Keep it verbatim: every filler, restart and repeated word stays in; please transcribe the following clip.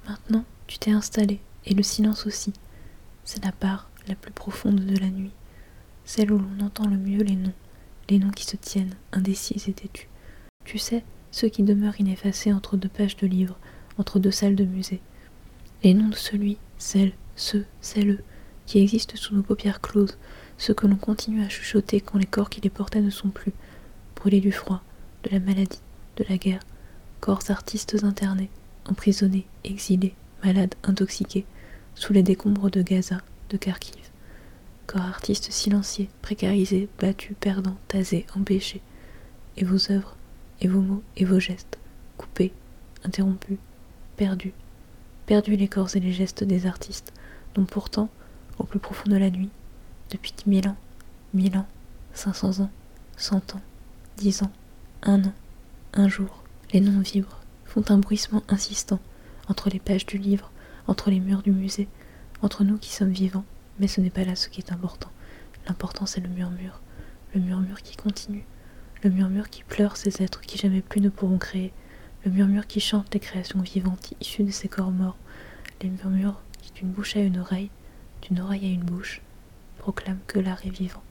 Maintenant, tu t'es installé, et le silence aussi. C'est la part la plus profonde de la nuit, celle où l'on entend le mieux les noms, les noms qui se tiennent, indécis et têtus. Tu sais, ceux qui demeurent ineffacés entre deux pages de livres, entre deux salles de musée. Les noms de celui, celle, ceux, celles qui existent sous nos paupières closes, ceux que l'on continue à chuchoter quand les corps qui les portaient ne sont plus, brûlés du froid, de la maladie, de la guerre, corps artistes internés, emprisonnés, exilés, malades, intoxiqués, sous les décombres de Gaza, de Kharkiv. Corps artistes silenciés, précarisés, battus, perdants, tasés, empêchés. Et vos œuvres, et vos mots, et vos gestes, coupés, interrompus, perdus, perdus les corps et les gestes des artistes, dont pourtant, au plus profond de la nuit, depuis mille ans, mille ans, cinq cents ans, cent ans, dix ans, un an, un jour, les noms vibrent, font un bruissement insistant, entre les pages du livre, entre les murs du musée, entre nous qui sommes vivants, mais ce n'est pas là ce qui est important. L'important c'est le murmure, le murmure qui continue, le murmure qui pleure ces êtres qui jamais plus ne pourront créer, le murmure qui chante les créations vivantes issues de ces corps morts, les murmures qui d'une bouche à une oreille, d'une oreille à une bouche, proclament que l'art est vivant.